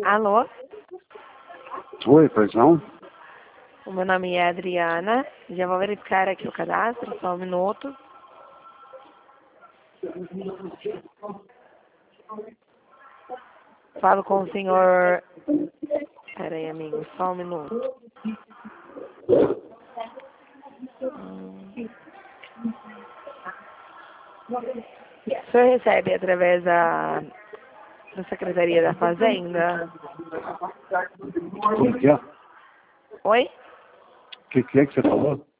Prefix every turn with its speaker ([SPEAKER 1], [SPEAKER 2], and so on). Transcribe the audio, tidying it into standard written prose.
[SPEAKER 1] Alô?
[SPEAKER 2] Oi, pois não?
[SPEAKER 1] O meu nome é Adriana. Já vou verificar aqui o cadastro, só um minuto. Falo com o senhor... Pera aí, amigo, só um minuto. O senhor recebe através da Secretaria da Fazenda?
[SPEAKER 2] Como que é?
[SPEAKER 1] Oi?
[SPEAKER 2] O que é que você falou?